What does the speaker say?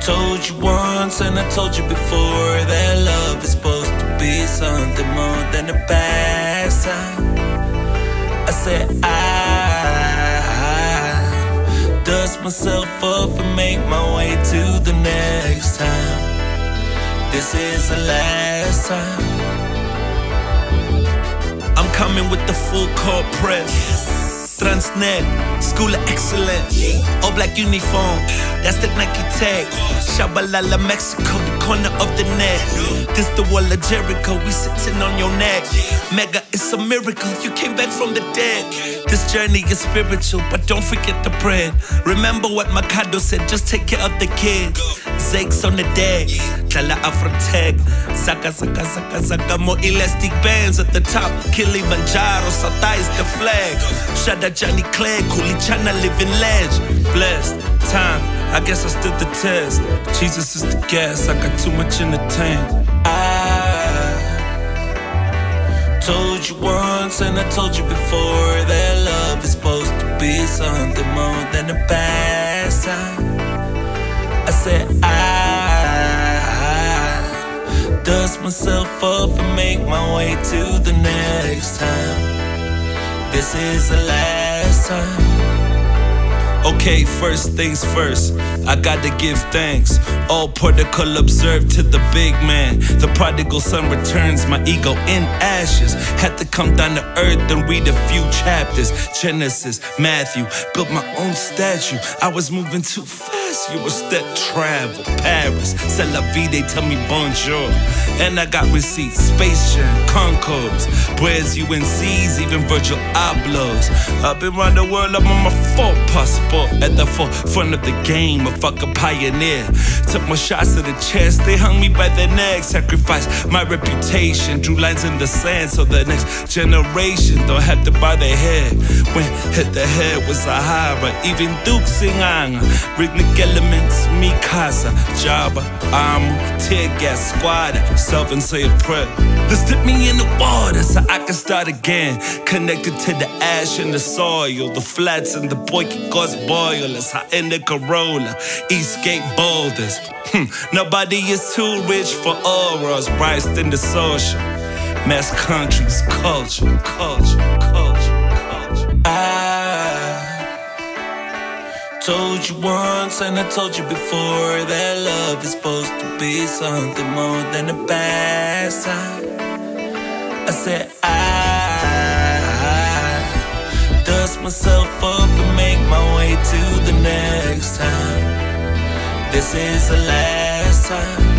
Told you once and I told you before that love is supposed to be something more than a pastime. I said I dust myself up and make my way to the next time. This is the last time. I'm coming with the full court press. Transnet, School of Excellence, all black uniform, that's the Nike tag. Shabalala, Mexico, the corner of the net. This the wall of Jericho, we sitting on your neck. Mega, it's a miracle, you came back from the dead. This journey is spiritual, but don't forget the bread. Remember what Mikado said, just take care of the kids. Zakes on the deck, Kala Afrotech. Zaka, zaka, zaka, zaka, more elastic bands at the top. Kilimanjaro, Sata is the flag. Shada Johnny Clegg, Kulichana living ledge. Blessed time, I guess I stood the test. Jesus is the gas, I got too much in the tank. I told you once and I told you before that love is supposed to be something more than a pastime. I said I dust myself up and make my way to the next time. This is the last time. Okay, first things first, I gotta give thanks. All protocol observed to the big man. The prodigal son returns, my ego in ashes. Had to come down to earth and read a few chapters. Genesis, Matthew, built my own statue. I was moving too fast, you were step travel. Paris, c'est la vie, they tell me bonjour. And I got receipts, Space Jam, Concords, Breads, UNCs, even Virgil Ablohs. I've been around the world, I'm on my fourth passport. At the forefront of the game, a fucking pioneer. Took my shots to the chest, they hung me by the neck. Sacrificed my reputation, drew lines in the sand so the next generation don't have to bow their head. When hit the head was Sahara, even Duke Singanga, Rhythmic Elements, Mikasa, Jabba, Amu, Tear Gas Squad, self and say a prayer. Let's dip me in the water so I can start again. Connected to the ash and the soil, the flats and the boy cause boilers, hot in the Corolla, Eastgate boulders. Nobody is too rich for auras, priced in the social. Mass countries, culture. I told you once and I told you before that love is supposed to be something more than a pastime. I said I dust myself up and make my way to the next time. This is the last time.